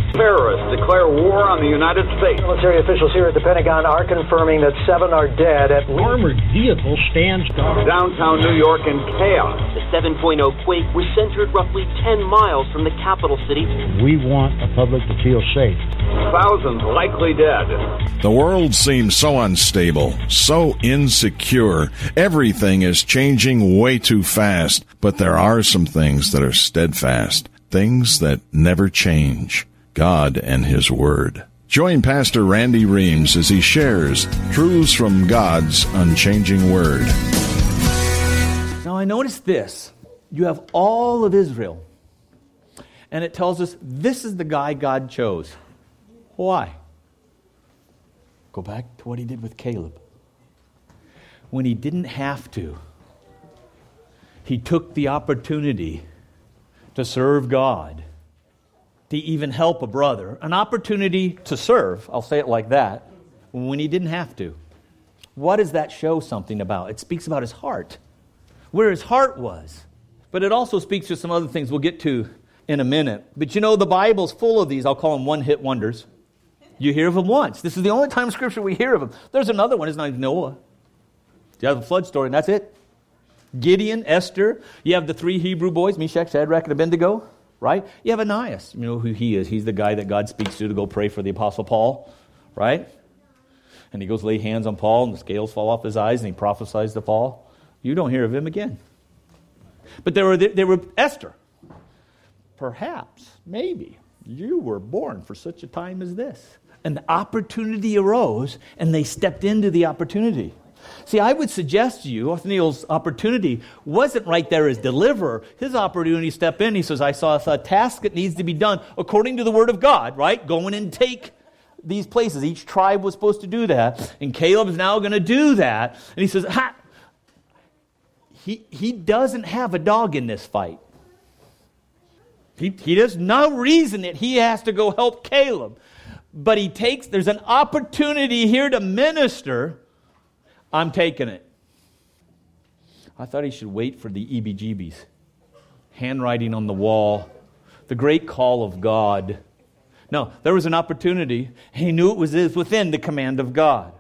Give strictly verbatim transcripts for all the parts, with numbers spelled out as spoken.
Terrorists declare war on the United States. Military officials here at the Pentagon are confirming that seven are dead at least. Armored vehicle stands guard. Downtown New York in chaos. The seven point oh quake was centered roughly ten miles from the capital city. We want the public to feel safe. Thousands likely dead. The world seems so unstable, so insecure. Everything is changing way too fast. But there are some things that are steadfast, things that never change. God and His Word. Join Pastor Randy Reams as he shares truths from God's unchanging Word. Now I noticed this. You have all of Israel. And it tells us this is the guy God chose. Why? Go back to what He did with Caleb. When he didn't have to, he took the opportunity to serve God, to even help a brother, an opportunity to serve, I'll say it like that, when he didn't have to. What does that show something about? It speaks about his heart, where his heart was. But it also speaks to some other things we'll get to in a minute. But you know, the Bible's full of these, I'll call them one-hit wonders. You hear of them once. This is the only time in Scripture we hear of them. There's another one, his name's Noah. You have the flood story, and that's it. Gideon, Esther, you have the three Hebrew boys, Meshach, Shadrach, and Abednego. Right? You have Ananias. You know who he is. He's the guy that God speaks to to go pray for the Apostle Paul. Right? And he goes lay hands on Paul and the scales fall off his eyes and he prophesies to Paul. You don't hear of him again. But there were, there were Esther. Perhaps, maybe, you were born for such a time as this. An opportunity arose and they stepped into the opportunity. See, I would suggest to you, Othniel's opportunity wasn't right there as deliverer. His opportunity to step in, he says, I saw a task that needs to be done according to the Word of God, right? Go in and take these places. Each tribe was supposed to do that. And Caleb is now going to do that. And he says, ha! He, he doesn't have a dog in this fight. He, he there's no reason that he has to go help Caleb. But he takes, there's an opportunity here to minister. I'm taking it. I thought he should wait for the E B G Bs. Handwriting on the wall. The great call of God. No, there was an opportunity. He knew it was within the command of God.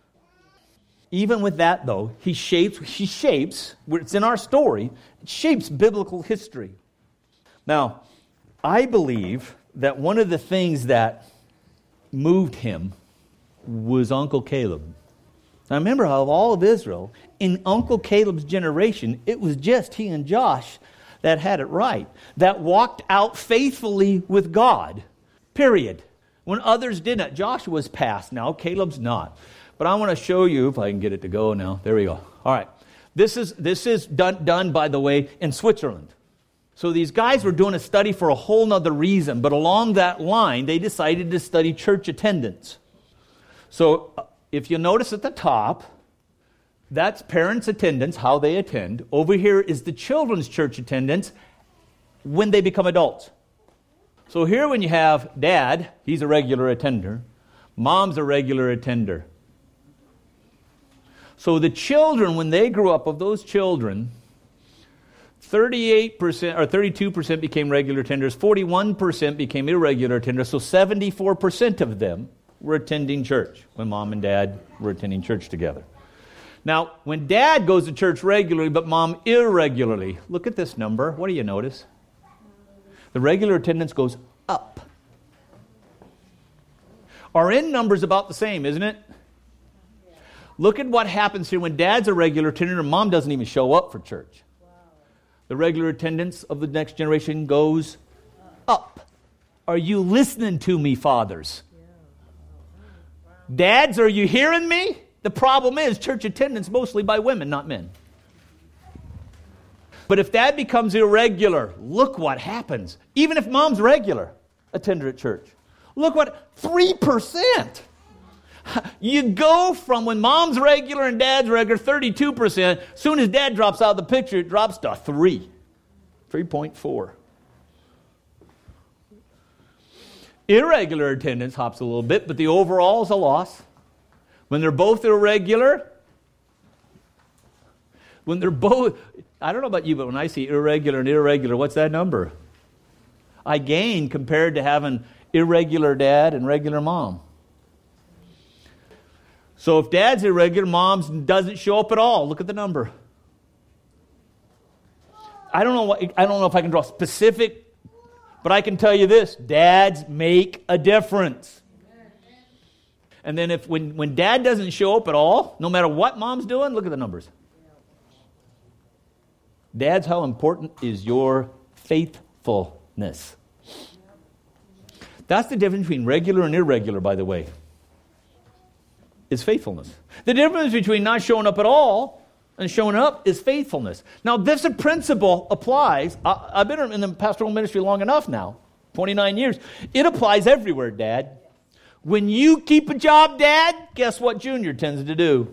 Even with that, though, he shapes, he shapes, it's in our story, it shapes biblical history. Now, I believe that one of the things that moved him was Uncle Caleb. Now remember how of all of Israel, in Uncle Caleb's generation, it was just he and Josh that had it right, that walked out faithfully with God, period. When others didn't. Joshua's passed now, Caleb's not. But I want to show you, if I can get it to go now, there we go. All right, this is, this is done, done, by the way, in Switzerland. So these guys were doing a study for a whole nother reason, but along that line, they decided to study church attendance. So if you notice at the top, that's parents' attendance, how they attend. Over here is the children's church attendance when they become adults. So here when you have dad, he's a regular attender. Mom's a regular attender. So the children, when they grew up, of those children, thirty-eight percent or thirty-two percent became regular attenders, forty-one percent became irregular attenders, so seventy-four percent of them were attending church when mom and dad were attending church together. Now, when dad goes to church regularly, but mom irregularly, look at this number. What do you notice? The regular attendance goes up. Our end number's about the same, isn't it? Look at what happens here when dad's a regular attendant and mom doesn't even show up for church. The regular attendance of the next generation goes up. Are you listening to me, fathers? Dads, are you hearing me? The problem is church attendance mostly by women, not men. But if dad becomes irregular, look what happens. Even if mom's regular attender at church. Look what, three percent. You go from when mom's regular and dad's regular, thirty-two percent. As soon as dad drops out of the picture, it drops to three. three point four. Irregular attendance hops a little bit, but the overall is a loss. When they're both irregular, when they're both, I don't know about you, but when I see irregular and irregular, what's that number? I gain compared to having irregular dad and regular mom. So if dad's irregular, mom's doesn't show up at all. Look at the number. I don't know what, I don't know if I can draw specific, but I can tell you this: dads make a difference. And then if when, when dad doesn't show up at all, no matter what mom's doing, look at the numbers. Dads, how important is your faithfulness? That's the difference between regular and irregular, by the way. Is faithfulness. The difference between not showing up at all and showing up is faithfulness. Now, this principle applies. I, I've been in the pastoral ministry long enough now, twenty-nine years. It applies everywhere, Dad. When you keep a job, Dad, guess what Junior tends to do?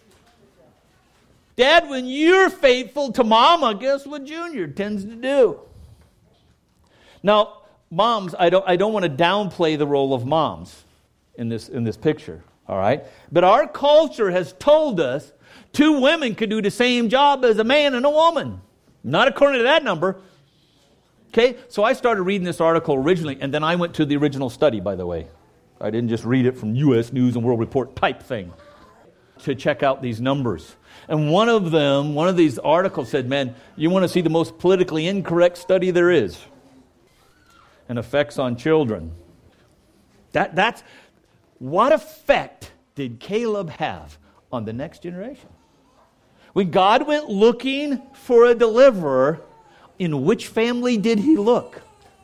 Dad, when you're faithful to Mama, guess what Junior tends to do? Now, moms, I don't, I don't want to downplay the role of moms in this, in this picture. All right? But our culture has told us two women could do the same job as a man and a woman. Not according to that number. Okay? So I started reading this article originally, and then I went to the original study, by the way. I didn't just read it from U S News and World Report type thing to check out these numbers. And one of them, one of these articles said, man, you want to see the most politically incorrect study there is. And effects on children. That that's... What effect did Caleb have on the next generation? When God went looking for a deliverer, in which family did he look?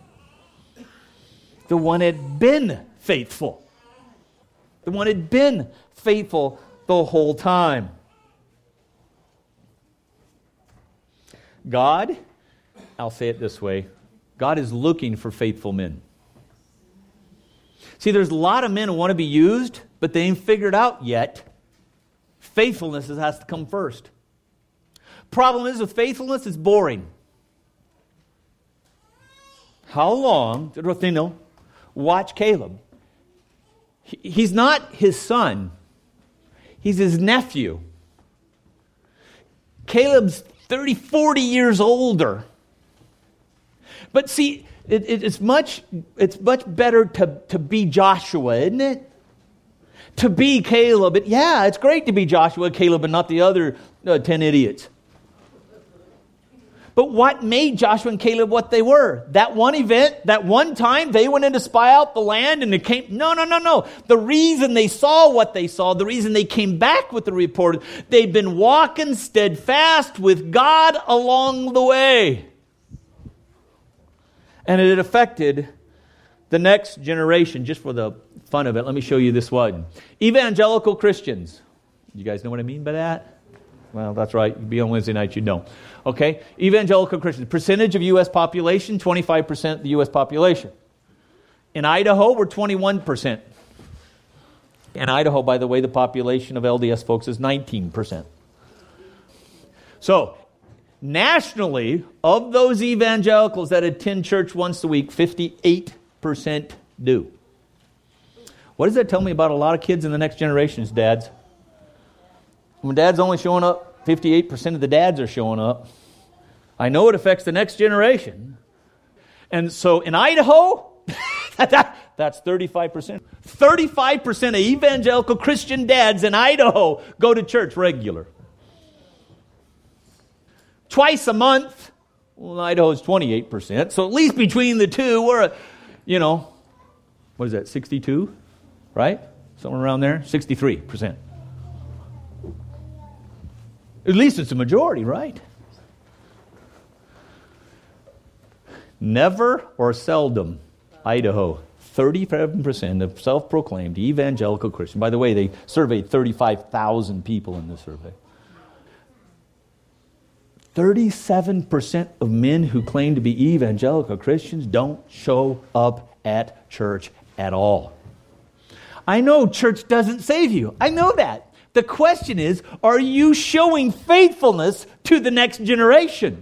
The one had been faithful. The one had been faithful the whole time. God, I'll say it this way, God is looking for faithful men. See, there's a lot of men who want to be used, but they ain't figured out yet. Faithfulness has to come first. Problem is with faithfulness, it's boring. How long, you know, watch Caleb. He's not his son. He's his nephew. Caleb's thirty, forty years older. But see, It, it, it's much it's much better to, to be Joshua, isn't it? To be Caleb. It, yeah, it's great to be Joshua, Caleb, and not the other uh, ten idiots. But what made Joshua and Caleb what they were? That one event, that one time they went in to spy out the land and it came... No, no, no, no. The reason they saw what they saw, the reason they came back with the report, they'd been walking steadfast with God along the way. And it affected the next generation. Just for the fun of it, let me show you this one. Evangelical Christians. You guys know what I mean by that? Well, that's right. You'd be on Wednesday night, you'd know. Okay? Evangelical Christians. Percentage of U S population, twenty-five percent of the U S population. In Idaho, we're twenty-one percent. In Idaho, by the way, the population of L D S folks is nineteen percent. So, nationally, of those evangelicals that attend church once a week, fifty-eight percent do. What does that tell me about a lot of kids in the next generations, dads? When dad's only showing up, fifty-eight percent of the dads are showing up. I know it affects the next generation. And so in Idaho, that, that's thirty-five percent. thirty-five percent of evangelical Christian dads in Idaho go to church regular. Twice a month. Well, Idaho's twenty-eight percent. So at least between the two, we're, you know, what is that, sixty-two? Right? Somewhere around there? sixty-three percent. At least it's a majority, right? Never or seldom, Idaho, thirty-seven percent of self-proclaimed evangelical Christians. By the way, they surveyed thirty-five thousand people in this survey. thirty-seven percent of men who claim to be evangelical Christians don't show up at church at all. I know church doesn't save you. I know that. The question is, are you showing faithfulness to the next generation?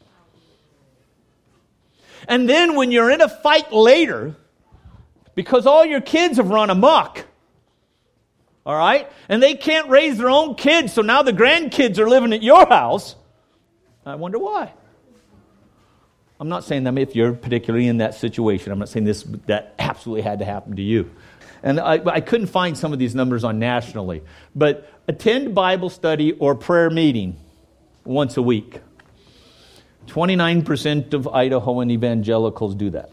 And then when you're in a fight later, because all your kids have run amok, all right, and they can't raise their own kids, so now the grandkids are living at your house, I wonder why. I'm not saying that if you're particularly in that situation. I'm not saying this that absolutely had to happen to you. And I, I couldn't find some of these numbers on nationally. But attend Bible study or prayer meeting once a week. twenty-nine percent of Idahoan evangelicals do that.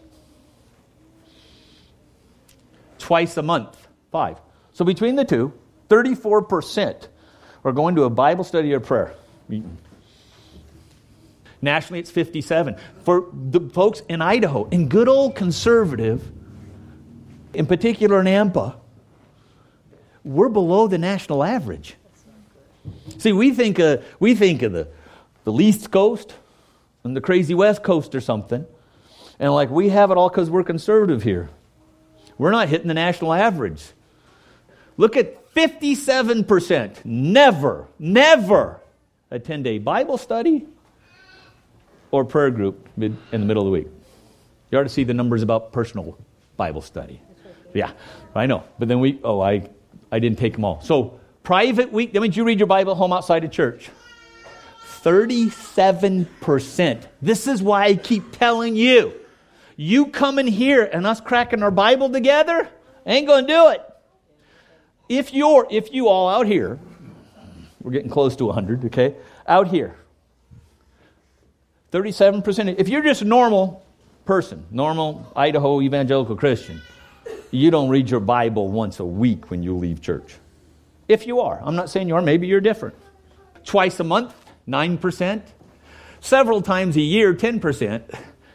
Twice a month, five. So between the two, thirty-four percent are going to a Bible study or prayer meeting. Nationally, it's fifty-seven. For the folks in Idaho, in good old conservative, in particular in Nampa, we're below the national average. See, we think uh, we think of the, the East Coast and the crazy West Coast or something, and like we have it all because we're conservative here. We're not hitting the national average. Look at fifty-seven percent never, never attend a Bible study or prayer group mid, in the middle of the week. You ought to see the numbers about personal Bible study. Yeah, I know. But then we, oh, I, I didn't take them all. So private week, that means you read your Bible at home outside of church. thirty-seven percent. This is why I keep telling you, you coming here and us cracking our Bible together, ain't going to do it. If you're, if you all out here, we're getting close to one hundred, okay? Out here, thirty-seven percent. If you're just a normal person, normal Idaho evangelical Christian, you don't read your Bible once a week when you leave church. If you are. I'm not saying you are. Maybe you're different. Twice a month, nine percent. Several times a year, ten percent.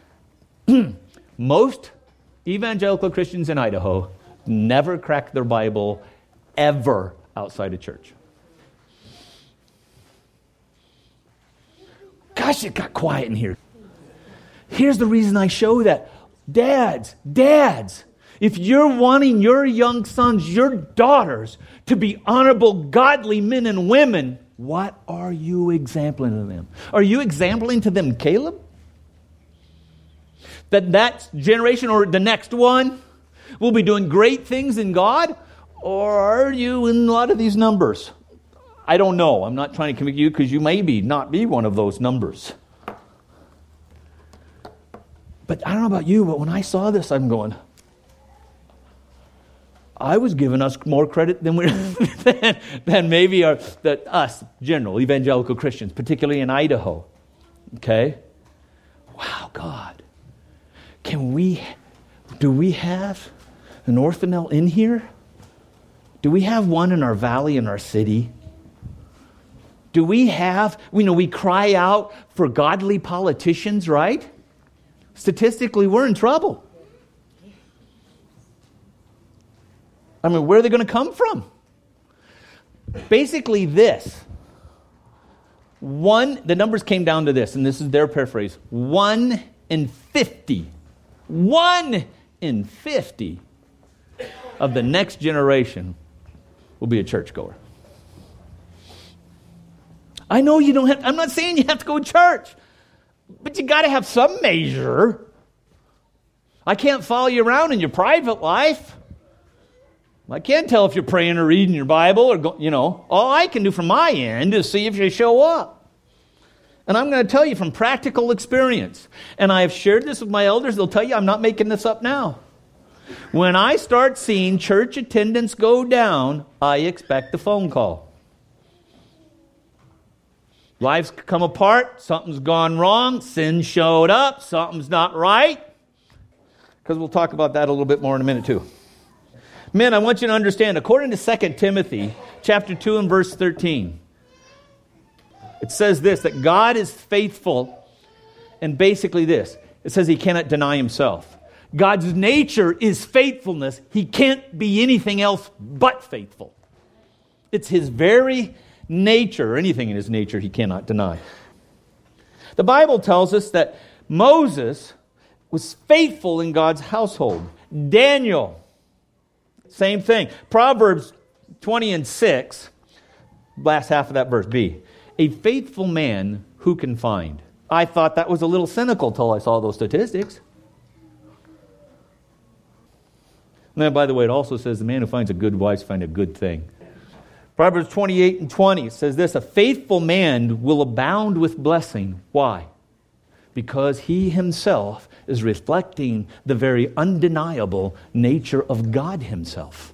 Most evangelical Christians in Idaho never crack their Bible ever outside of church. Gosh, it got quiet in here. Here's the reason I show that. Dads, dads, if you're wanting your young sons, your daughters, to be honorable, godly men and women, what are you exempling to them? Are you exempling to them Caleb? That that generation or the next one will be doing great things in God? Or are you in a lot of these numbers? I don't know. I'm not trying to convict you because you may be not be one of those numbers. But I don't know about you, but when I saw this, I'm going, I was giving us more credit than we than, than maybe our, that us, general evangelical Christians, particularly in Idaho. Okay? Wow, God. Can we, do we have an Orthodox in here? Do we have one in our valley, in our city? Do we have, you know, we cry out for godly politicians, right? Statistically, we're in trouble. I mean, where are they going to come from? Basically this. One, the numbers came down to this, and this is their paraphrase. One in fifty. One in fifty of the next generation will be a churchgoer. I know you don't have, I'm not saying you have to go to church, but you got to have some measure. I can't follow you around in your private life. I can't tell if you're praying or reading your Bible or, go, you know, all I can do from my end is see if you show up. And I'm going to tell you from practical experience, and I have shared this with my elders, they'll tell you I'm not making this up now. When I start seeing church attendance go down, I expect a phone call. Lives come apart, something's gone wrong, sin showed up, something's not right. Because we'll talk about that a little bit more in a minute too. Men, I want you to understand, according to Second Timothy chapter two and verse thirteen, it says this, that God is faithful, and basically this, it says he cannot deny himself. God's nature is faithfulness. He can't be anything else but faithful. It's his very nature, or anything in his nature he cannot deny. The Bible tells us that Moses was faithful in God's household. Daniel, same thing. Proverbs twenty and six, last half of that verse, B. A faithful man who can find. I thought that was a little cynical till I saw those statistics. And then, by the way, it also says the man who finds a good wife finds a good thing. Proverbs twenty-eight and twenty says this, a faithful man will abound with blessing. Why? because he himself is reflecting the very undeniable nature of God himself.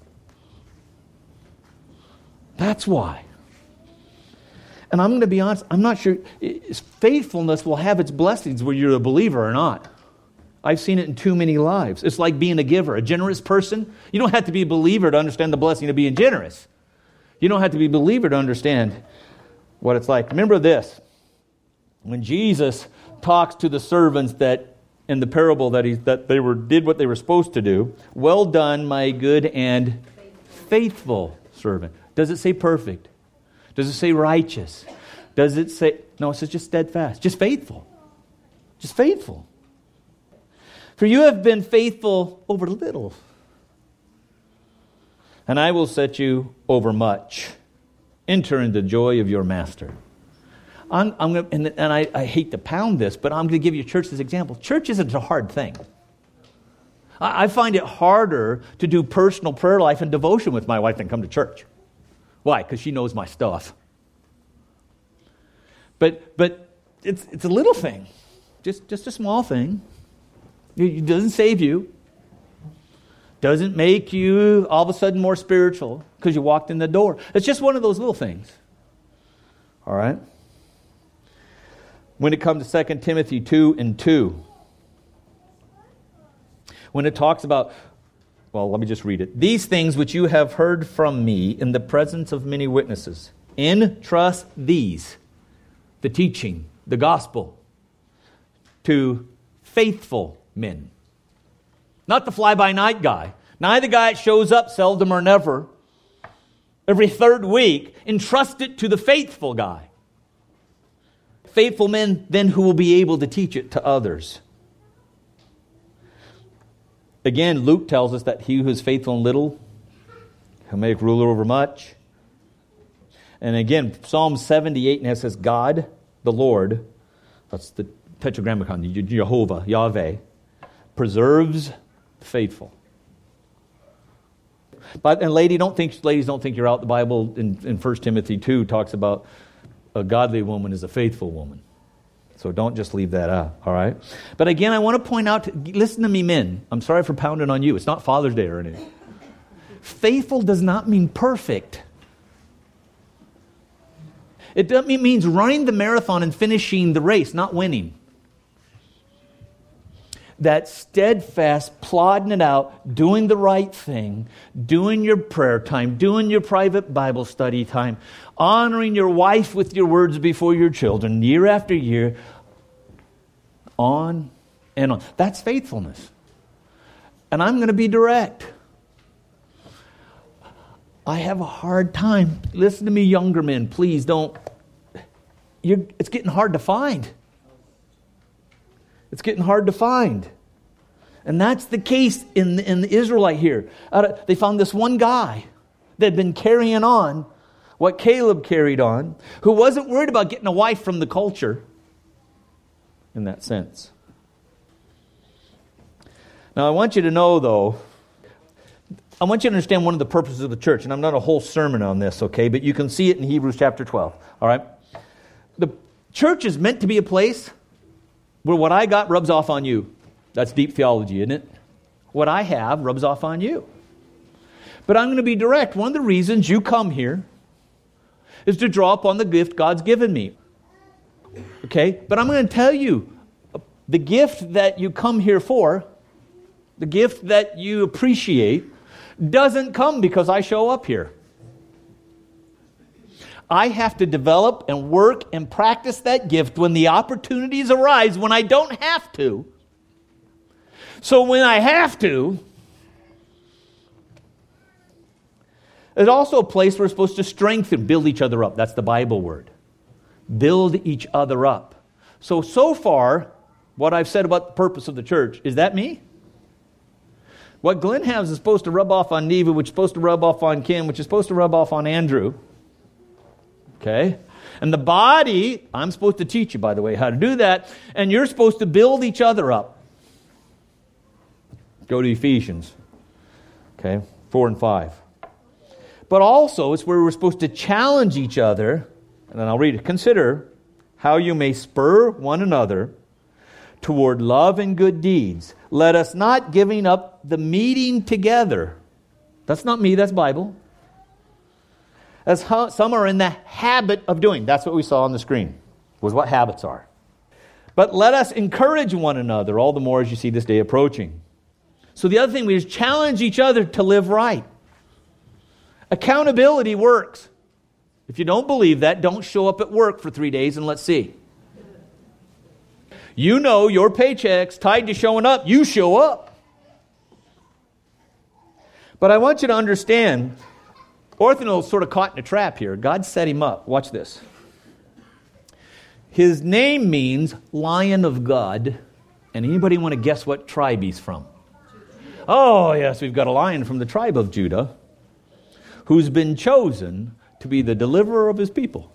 That's why. And I'm going to be honest, I'm not sure, faithfulness will have its blessings whether you're a believer or not. I've seen it in too many lives. It's like being a giver, a generous person. You don't have to be a believer to understand the blessing of being generous. You don't have to be a believer to understand what it's like. Remember this. When Jesus talks to the servants that in the parable that he that they were did what they were supposed to do, well done, my good and faithful servant. Does it say perfect? Does it say righteous? Does it say, no, it says just steadfast, just faithful. Just faithful. For you have been faithful over little, and I will set you over much. Enter into the joy of your master. I'm, I'm gonna, and, and I, I hate to pound this, but I'm going to give you church as an example. Church isn't a hard thing. I, I find it harder to do personal prayer life and devotion with my wife than come to church. Why? Because she knows my stuff. But but it's it's a little thing, just just a small thing. It doesn't save you. Doesn't make you all of a sudden more spiritual because you walked in the door. It's just one of those little things. All right? When it comes to Second Timothy two and two, when it talks about, well, let me just read it. These things which you have heard from me in the presence of many witnesses, entrust these, the teaching, the gospel, to faithful men. Not the fly-by-night guy. Not the guy that shows up seldom or never. Every third week, entrust it to the faithful guy. Faithful men then who will be able to teach it to others. Again, Luke tells us that he who is faithful in little, he'll make ruler over much. And again, Psalm seventy-eight and it says, God, the Lord, that's the tetragrammaton, Jehovah, Yahweh, preserves the faithful. But and lady, don't think ladies don't think you're out. The Bible in, in First Timothy two talks about a godly woman is a faithful woman. So don't just leave that out, all right? But again, I want to point out, listen to me men. I'm sorry for pounding on you. It's not Father's Day or anything. Faithful does not mean perfect. It means running the marathon and finishing the race, not winning. That steadfast, plodding it out, doing the right thing, doing your prayer time, doing your private Bible study time, honoring your wife with your words before your children, year after year, on and on. That's faithfulness. And I'm going to be direct. I have a hard time. Listen to me, younger men. Please don't. You're, it's getting hard to find. It's getting hard to find. And that's the case in the, in the Israelite here. Of, they found this one guy that had been carrying on what Caleb carried on, who wasn't worried about getting a wife from the culture in that sense. Now I want you to know, though, I want you to understand one of the purposes of the church, and I'm not a whole sermon on this, okay, but you can see it in Hebrews chapter twelve, all right? The church is meant to be a place where what I got rubs off on you. That's deep theology, isn't it? What I have rubs off on you. But I'm going to be direct. One of the reasons you come here is to draw upon the gift God's given me. Okay? But I'm going to tell you, the gift that you come here for, the gift that you appreciate, doesn't come because I show up here. I have to develop and work and practice that gift when the opportunities arise when I don't have to. So when I have to, it's also a place where we're supposed to strengthen, build each other up. That's the Bible word. Build each other up. So, so far, what I've said about the purpose of the church, is that me? What Glenn has is supposed to rub off on Neva, which is supposed to rub off on Kim, which is supposed to rub off on Andrew. Okay? And the body, I'm supposed to teach you, by the way, how to do that. And you're supposed to build each other up. Go to Ephesians. Okay? Four and five. But also, it's where we're supposed to challenge each other. And then I'll read it. Consider how you may spur one another toward love and good deeds. Let us not giving up the meeting together. That's not me, that's Bible. As how some are in the habit of doing. That's what we saw on the screen, was what habits are. But let us encourage one another, all the more as you see this day approaching. So the other thing, we just challenge each other to live right. Accountability works. If you don't believe that, don't show up at work for three days and let's see. You know your paycheck's tied to showing up. You show up. But I want you to understand, Orthanil's sort of caught in a trap here. God set him up. Watch this. His name means Lion of God. And anybody want to guess what tribe he's from? Oh, yes, we've got a lion from the tribe of Judah who's been chosen to be the deliverer of his people.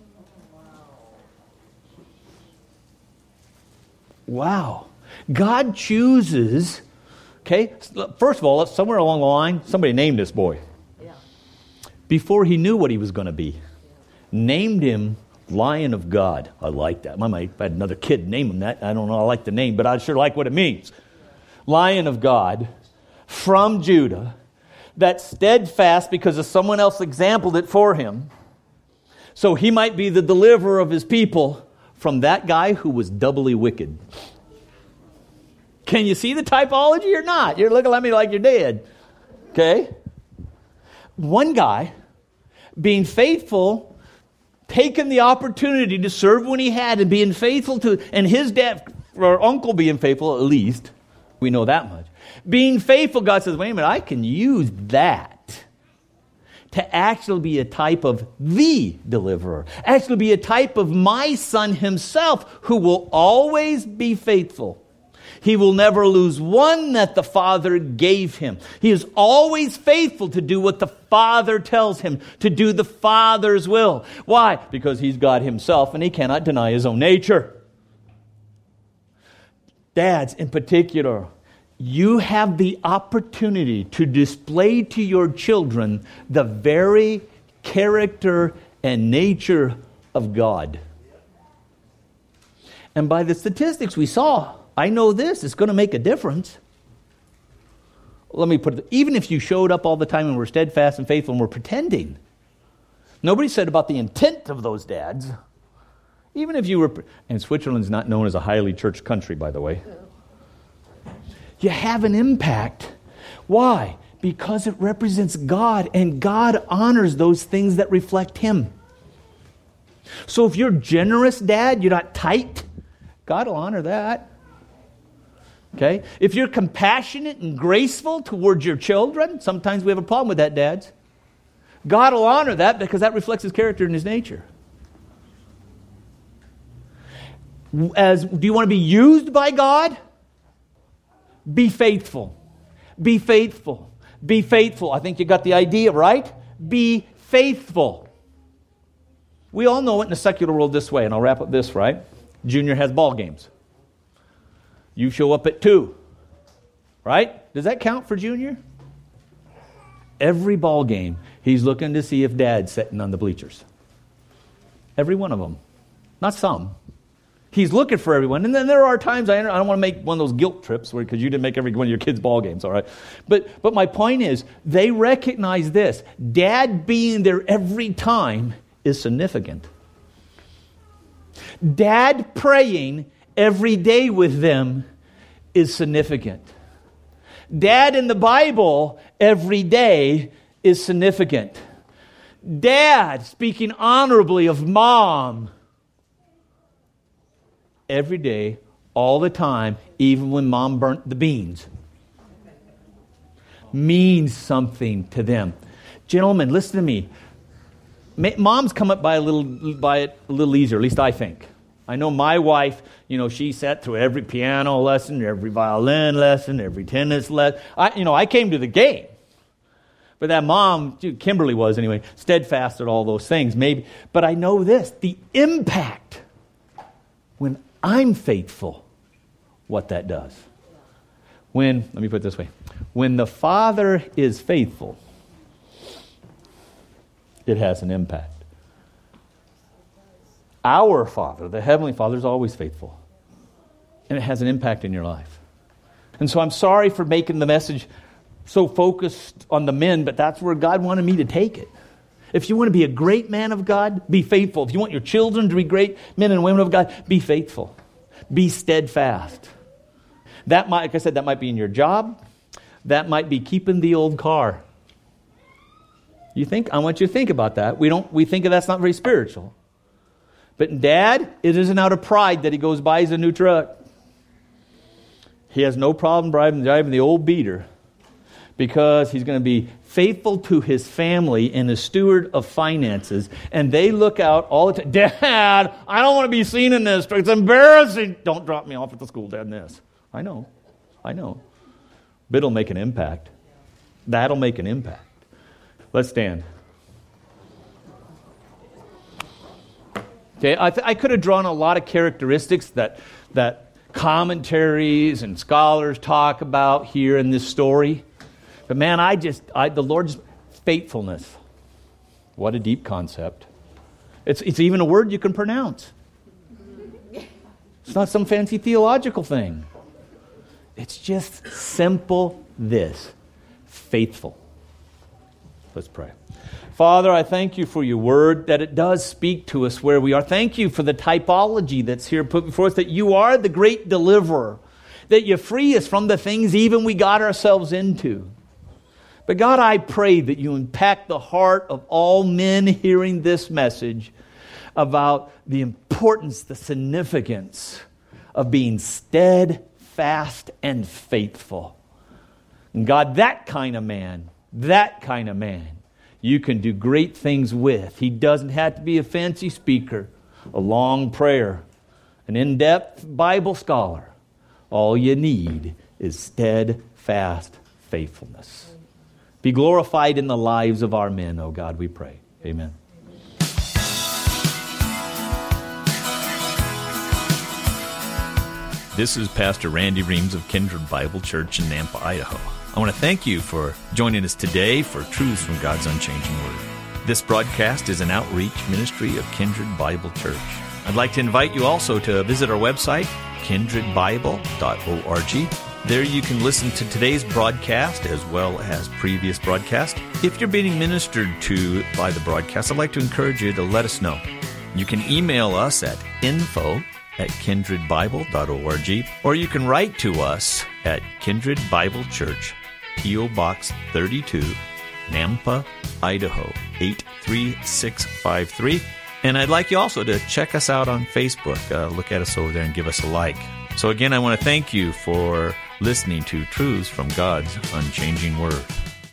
Wow. God chooses, okay, first of all, somewhere along the line, somebody named this boy. Yeah. Before he knew what he was going to be. Yeah. Named him Lion of God. I like that. I might have had another kid name him that. I don't know, I like the name, but I sure like what it means. Lion of God from Judah, that's steadfast because of someone else exampled it for him. So he might be the deliverer of his people from that guy who was doubly wicked. Can you see the typology or not? You're looking at me like you're dead. Okay? One guy being faithful, taking the opportunity to serve when he had and being faithful to, and his dad or uncle being faithful at least. We know that much. Being faithful, God says, wait a minute, I can use that to actually be a type of the deliverer. Actually be a type of my son himself who will always be faithful. He will never lose one that the Father gave him. He is always faithful to do what the Father tells him, to do the Father's will. Why? Because he's God himself and he cannot deny his own nature. Dads in particular, you have the opportunity to display to your children the very character and nature of God. And by the statistics we saw, I know this, it's going to make a difference. Let me put it, even if you showed up all the time and were steadfast and faithful and were pretending, nobody said about the intent of those dads. Even if you were, and Switzerland's not known as a highly church country, by the way. You have an impact. Why? Because it represents God, and God honors those things that reflect Him. So if you're generous, Dad, you're not tight, God will honor that. Okay? If you're compassionate and graceful towards your children, sometimes we have a problem with that, dads. God will honor that because that reflects His character and His nature. As, do you want to be used by God? Be faithful. Be faithful. Be faithful. I think you got the idea, right? Be faithful. We all know it in the secular world this way, and I'll wrap up this, right? Junior has ball games. You show up at two, right? Does that count for Junior? Every ball game, he's looking to see if Dad's sitting on the bleachers. Every one of them. Not some. He's looking for everyone. And then there are times, I, I don't want to make one of those guilt trips where because you didn't make every one of your kids' ball games, all right? But, but my point is, they recognize this. Dad being there every time is significant. Dad praying every day with them is significant. Dad in the Bible every day is significant. Dad speaking honorably of Mom every day, all the time, even when Mom burnt the beans, means something to them. Gentlemen, listen to me. Moms come up by a little, by it a little easier, at least I think. I know my wife, you know, she sat through every piano lesson, every violin lesson, every tennis lesson. I, you know, I came to the game. But that mom, Kimberly was anyway, steadfast at all those things, maybe. But I know this, the impact when I'm faithful, what that does. When, let me put it this way, when the Father is faithful, it has an impact. Our Father, the Heavenly Father, is always faithful. and it has an impact in your life. And so I'm sorry for making the message so focused on the men, but that's where God wanted me to take it. If you want to be a great man of God, be faithful. If you want your children to be great men and women of God, be faithful. Be steadfast. That might, like I said, that might be in your job. That might be keeping the old car. You think? I want you to think about that. We don't. We think that's not very spiritual. But in Dad, it isn't out of pride that he goes buys a new truck. He has no problem driving, driving the old beater because he's going to be faithful to his family and a steward of finances. And they look out all the time. Dad, I don't want to be seen in this. It's embarrassing. Don't drop me off at the school, Dad, in this. I know. I know. But it'll make an impact. That'll make an impact. Let's stand. Okay, I, th- I could have drawn a lot of characteristics that that commentaries and scholars talk about here in this story. But man, I just, I, the Lord's faithfulness. What a deep concept. It's, it's even a word you can pronounce. It's not some fancy theological thing. It's just simple this. Faithful. Let's pray. Father, I thank you for your word, that it does speak to us where we are. Thank you for the typology that's here put before us, that you are the great deliverer, that you free us from the things even we got ourselves into. But God, I pray that you impact the heart of all men hearing this message about the importance, the significance of being steadfast and faithful. And God, that kind of man, that kind of man, you can do great things with. He doesn't have to be a fancy speaker, a long prayer, an in-depth Bible scholar. All you need is steadfast faithfulness. Be glorified in the lives of our men, oh God, we pray. Amen. This is Pastor Randy Reams of Kindred Bible Church in Nampa, Idaho. I want to thank you for joining us today for Truths from God's Unchanging Word. This broadcast is an outreach ministry of Kindred Bible Church. I'd like to invite you also to visit our website, kindred bible dot org. There you can listen to today's broadcast as well as previous broadcasts. If you're being ministered to by the broadcast, I'd like to encourage you to let us know. You can email us at info at kindred bible dot org, or you can write to us at Kindred Bible Church, P O Box thirty-two, Nampa, Idaho, eight three six five three. And I'd like you also to check us out on Facebook. Uh, look at us over there and give us a like. So again, I want to thank you for listening to Truths from God's Unchanging Word.